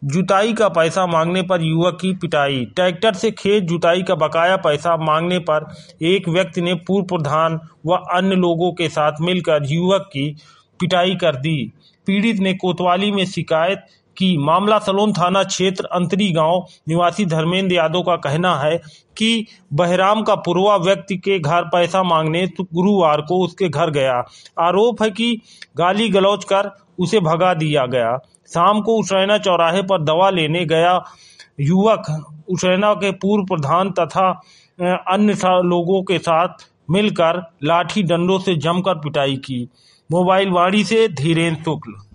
जुताई का पैसा मांगने पर युवक की पिटाई। ट्रैक्टर से खेत जुताई का बकाया पैसा मांगने पर एक व्यक्ति ने पूर्व प्रधान व अन्य लोगों के साथ मिलकर युवक की पिटाई कर दी। पीड़ित ने कोतवाली में शिकायत की। मामला सलोन थाना क्षेत्र अंतरी गांव निवासी धर्मेंद्र यादव का कहना है कि बहराम का पुरवा व्यक्ति के घर पैसा मांगने गुरुवार को उसके घर गया। आरोप है कि गाली गलौज कर उसे भगा दिया गया। शाम को उसैना चौराहे पर दवा लेने गया युवक उसैना के पूर्व प्रधान तथा अन्य लोगों के साथ मिलकर लाठी डंडों से जमकर पिटाई की। मोबाइल वाणी से धीरेन्द्र शुक्ल।